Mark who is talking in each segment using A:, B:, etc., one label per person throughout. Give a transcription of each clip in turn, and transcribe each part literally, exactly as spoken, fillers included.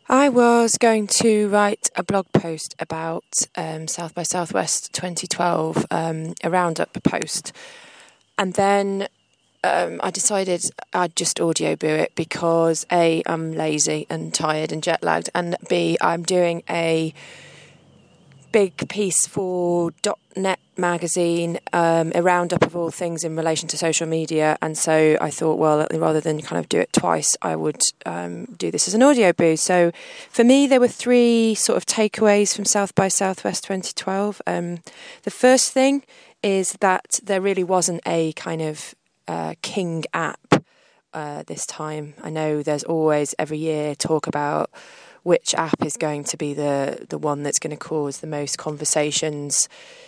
A: I was going to write a blog post about um, South by Southwest twenty twelve, um, a roundup post, and then um, I decided I'd just audio boo it because A, I'm lazy and tired and jet lagged, and B, I'm doing a big piece for .net magazine, um, a roundup of all things in relation to social media, and so I thought, well, rather than kind of do it twice, I would um, do this as an audio boo. So for me, there were three sort of takeaways from South by Southwest twenty twelve. Um, the first thing is that there really wasn't a kind of uh, king app uh, this time. I know there's always every year talk about which app is going to be the, the one that's going to cause the most conversations.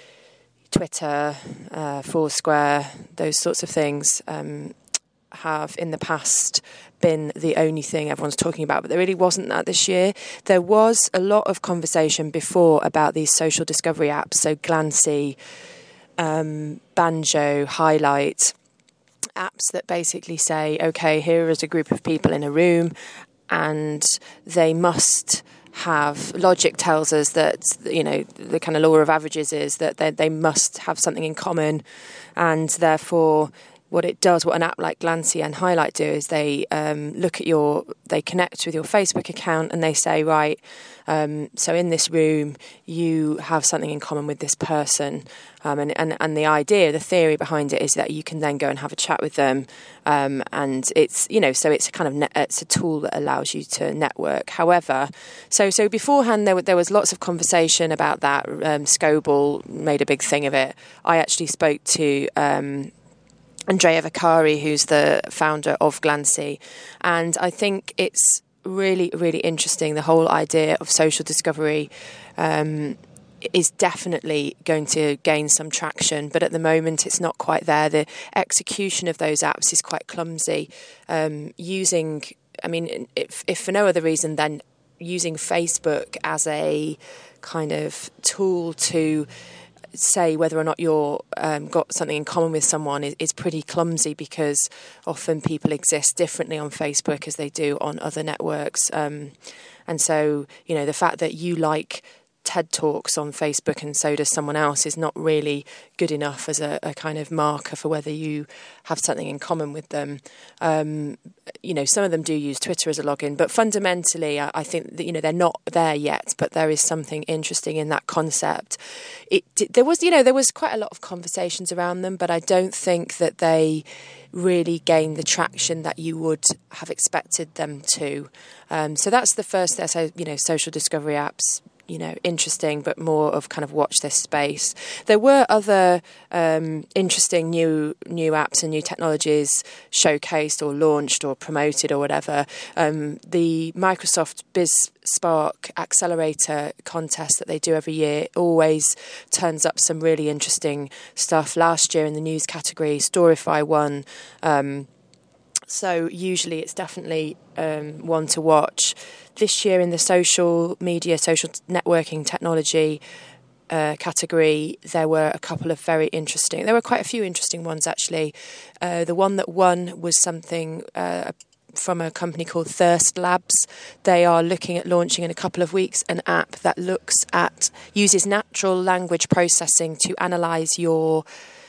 A: Twitter, uh, Foursquare, those sorts of things um, have in the past been the only thing everyone's talking about, but there really wasn't that this year. There was a lot of conversation before about these social discovery apps, so Glancy, um, Banjo, Highlight, apps that basically say, okay, here is a group of people in a room, and they must have, logic tells us that, you know, the kind of law of averages is that they, they must have something in common, and therefore what it does, what an app like Glancy and Highlight do is they um, look at your, they connect with your Facebook account and they say, right, um, so in this room you have something in common with this person, um, and, and, and the idea, the theory behind it is that you can then go and have a chat with them, um, and it's, you know, so it's a kind of, net, it's a tool that allows you to network. However, so so beforehand there, there was lots of conversation about that. um, Scoble made a big thing of it. I actually spoke to um, Andrea Vicari, who's the founder of Glancy, and I think it's really, really interesting. The whole idea of social discovery um, is definitely going to gain some traction, but at the moment it's not quite there. The execution of those apps is quite clumsy. Um, using, I mean, if, if for no other reason than using Facebook as a kind of tool to say whether or not you're um, got something in common with someone is, is pretty clumsy, because often people exist differently on Facebook as they do on other networks. Um, and so, you know, the fact that you like TED Talks on Facebook and so does someone else is not really good enough as a, a kind of marker for whether you have something in common with them. Um, you know, some of them do use Twitter as a login, but fundamentally I, I think that, you know, they're not there yet, but there is something interesting in that concept. It there was, you know, there was quite a lot of conversations around them, but I don't think that they really gained the traction that you would have expected them to. Um, so that's the first, so, you know, social discovery apps, you know, interesting, but more of kind of watch this space. There were other um, interesting new new apps and new technologies showcased or launched or promoted or whatever. Um, the Microsoft BizSpark Accelerator contest that they do every year always turns up some really interesting stuff. Last year in the news category, Storify won. Um, so usually it's definitely um, one to watch. This year in the social media, social networking technology uh, category, there were a couple of very interesting, there were quite a few interesting ones actually. Uh, the one that won was something uh, from a company called Thirst Labs. They are looking at launching in a couple of weeks an app that looks at, uses natural language processing to analyse your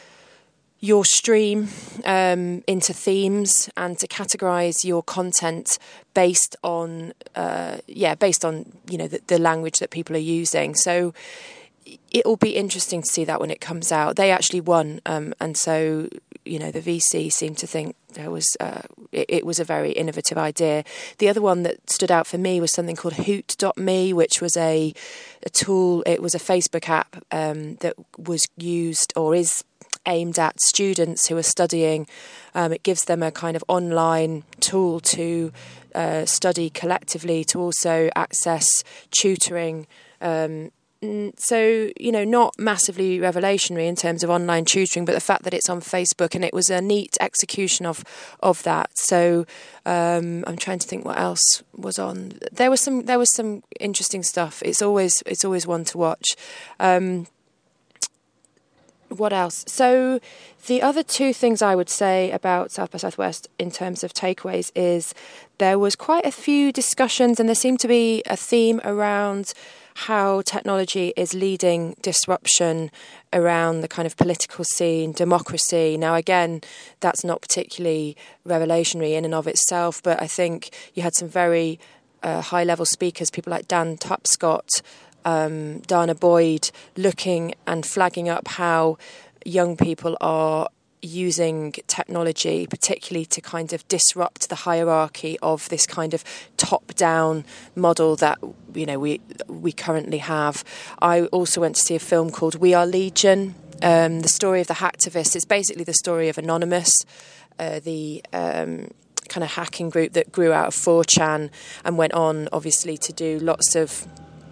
A: your stream um, into themes and to categorize your content based on, uh, yeah, based on, you know, the, the language that people are using. So it will be interesting to see that when it comes out. They actually won, um, and so, you know, the V C seemed to think there was uh, it, it was a very innovative idea. The other one that stood out for me was something called Hoot dot me, which was a, a tool. It was a Facebook app um, that was used or is aimed at students who are studying. Um, it gives them a kind of online tool to uh, study collectively, to also access tutoring. Um, so, you know, not massively revolutionary in terms of online tutoring, but the fact that it's on Facebook, and it was a neat execution of of that. So um, I'm trying to think what else was on. There was some there was some interesting stuff. It's always it's always one to watch. Um, what else? So the other two things I would say about South by Southwest in terms of takeaways is there was quite a few discussions, and there seemed to be a theme around how technology is leading disruption around the kind of political scene, democracy. Now, again, that's not particularly revelationary in and of itself, but I think you had some very uh, high-level speakers, people like Dan Tapscott, um, Dana Boyd, looking and flagging up how young people are using technology, particularly to kind of disrupt the hierarchy of this kind of top-down model that, you know, we we currently have. I also went to see a film called We Are Legion, um, the story of the hacktivist. It's basically the story of Anonymous, uh, the um, kind of hacking group that grew out of four chan and went on, obviously, to do lots of,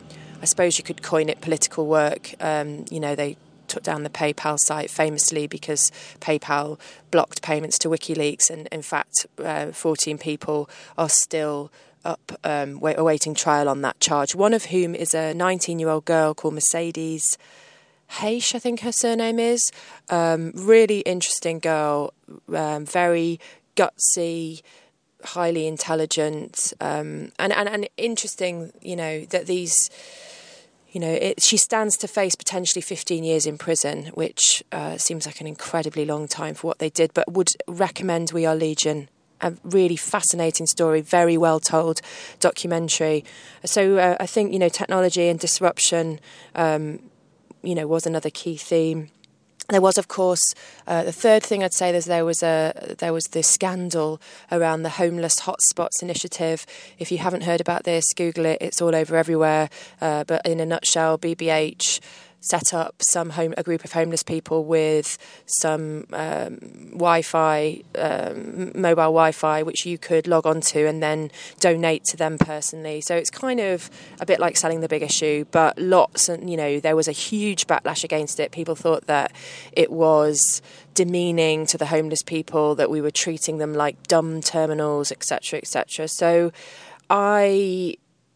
A: I suppose you could coin it, political work. Um, you know, they took down the PayPal site famously because PayPal blocked payments to WikiLeaks, and in fact uh, fourteen people are still up um, wait, awaiting trial on that charge, one of whom is a nineteen-year-old girl called Mercedes Haish, I think her surname is. Um, really interesting girl, um, very gutsy, highly intelligent, um, and, and, and interesting, you know, that these... You know, it, she stands to face potentially fifteen years in prison, which uh, seems like an incredibly long time for what they did, but would recommend We Are Legion. A really fascinating story, very well told documentary. So uh, I think, you know, technology and disruption, um, you know, was another key theme. There was, of course, uh, the third thing I'd say is there was a there was the scandal around the Homeless Hotspots initiative. If you haven't heard about this, Google it. It's all over everywhere. Uh, but in a nutshell, B B H set up some home a group of homeless people with some um, Wi-Fi, um, mobile Wi-Fi, which you could log onto and then donate to them personally. So it's kind of a bit like selling the big issue, but lots, and you know, there was a huge backlash against it. People thought that it was demeaning to the homeless people, that we were treating them like dumb terminals, et cetera, et cetera. So I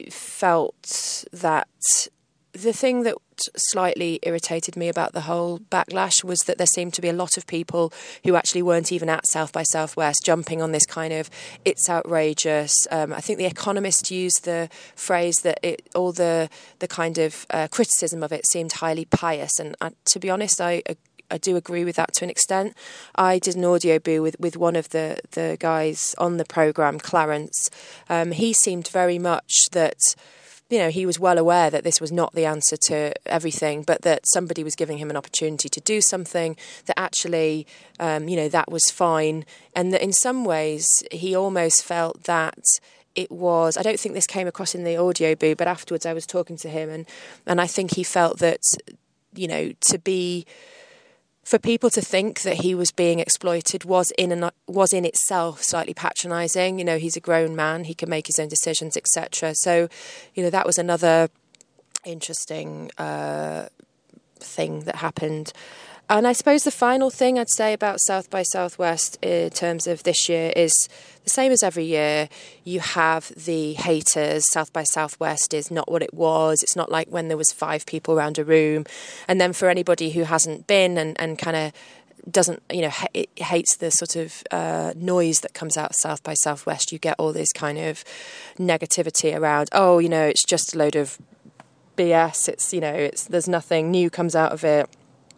A: felt that the thing that slightly irritated me about the whole backlash was that there seemed to be a lot of people who actually weren't even at South by Southwest jumping on this kind of, it's outrageous. Um, I think The Economist used the phrase that it, all the the kind of uh, criticism of it seemed highly pious. And uh, to be honest, I I do agree with that to an extent. I did an audio boo with, with one of the, the guys on the programme, Clarence. Um, he seemed very much that, you know, he was well aware that this was not the answer to everything, but that somebody was giving him an opportunity to do something, that actually, um, you know, that was fine. And that in some ways, he almost felt that it was, I don't think this came across in the audio boo, but afterwards I was talking to him, and, and I think he felt that, you know, to be... for people to think that he was being exploited was in an, was in itself slightly patronising. You know, he's a grown man; he can make his own decisions, et cetera. So, you know, that was another interesting uh, thing that happened. And I suppose the final thing I'd say about South by Southwest in terms of this year is the same as every year. You have the haters. South by Southwest is not what it was. It's not like when there was five people around a room. And then for anybody who hasn't been and, and kind of doesn't, you know, ha- hates the sort of uh, noise that comes out of South by Southwest, you get all this kind of negativity around, oh, you know, it's just a load of B S. It's, you know, it's there's nothing new comes out of it.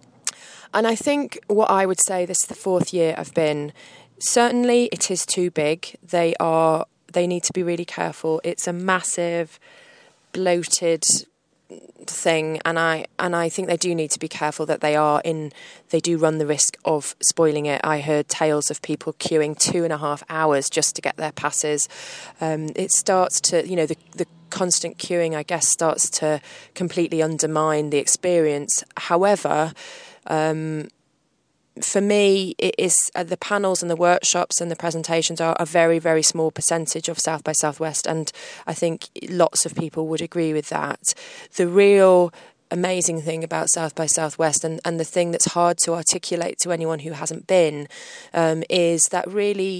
A: And I think what I would say, this is the fourth year I've been, certainly it is too big. They are, they need to be really careful. It's a massive, bloated thing, and I and I think they do need to be careful that they are in, they do run the risk of spoiling it. I heard tales of people queuing two and a half hours just to get their passes. Um, it starts to, you know, the, the constant queuing, I guess, starts to completely undermine the experience. However, Um, for me, it is uh, the panels and the workshops and the presentations are a very, very small percentage of South by Southwest, and I think lots of people would agree with that. The real amazing thing about South by Southwest, and, and the thing that's hard to articulate to anyone who hasn't been, um, is that really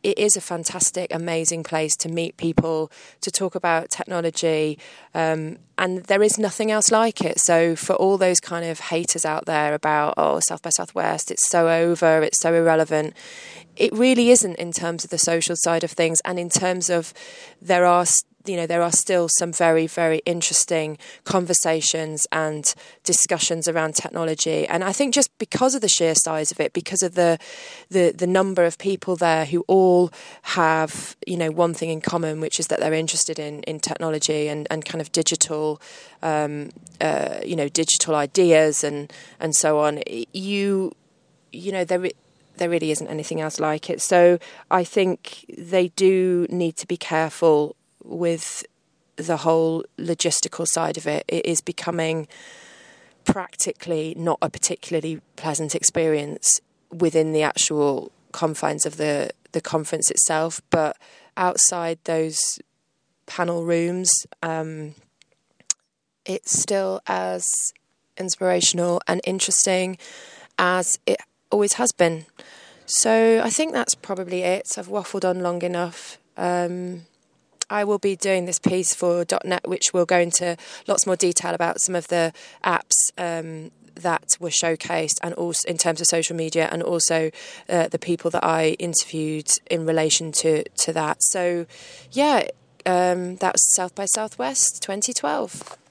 A: it is a fantastic, amazing place to meet people, to talk about technology, um, and there is nothing else like it. So for all those kind of haters out there about, oh, South by Southwest, it's so over, it's so irrelevant, it really isn't in terms of the social side of things, and in terms of there are you know there are still some very, very interesting conversations and discussions around technology. And I think just because of the sheer size of it, because of the the the number of people there who all have you know one thing in common, which is that they're interested in in technology and and kind of digital um uh you know digital ideas and and so on, you you know there there really isn't anything else like it. So I think they do need to be careful with the whole logistical side of it. It is becoming practically not a particularly pleasant experience within the actual confines of the, the conference itself, but outside those panel rooms, um, it's still as inspirational and interesting as it always has been. So I think that's probably it. I've waffled on long enough. Um, I will be doing this piece for dot net, which will go into lots more detail about some of the apps um, that were showcased, and also in terms of social media, and also uh, the people that I interviewed in relation to, to that. So, yeah, um, that was South by Southwest twenty twelve.